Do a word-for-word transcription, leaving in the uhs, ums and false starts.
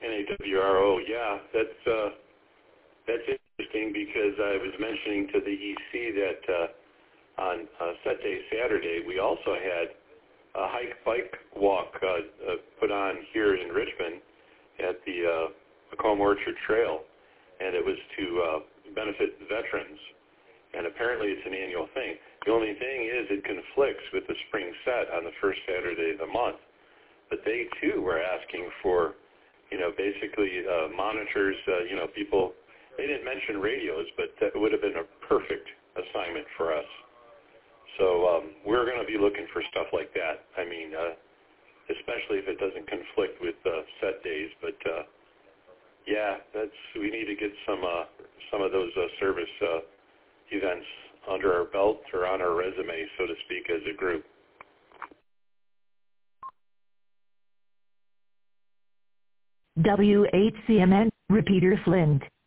N A W R O, yeah, that's uh, that's interesting because I was mentioning to the E C that uh, on uh, Set Day Saturday we also had a hike bike walk uh, uh, put on here in Richmond at the uh, Macomb Orchard Trail, and it was to uh, benefit veterans. And apparently it's an annual thing. The only thing is it conflicts with the spring set on the first Saturday of the month. But they too were asking for, you know, basically uh, monitors. Uh, you know, people. They didn't mention radios, but that would have been a perfect assignment for us. So um, we're going to be looking for stuff like that. I mean, uh, especially if it doesn't conflict with uh, set days. But uh, yeah, that's we need to get some uh, some of those uh, service uh, events under our belt or on our resume, so to speak, as a group. W eight C M N, Repeater Flint.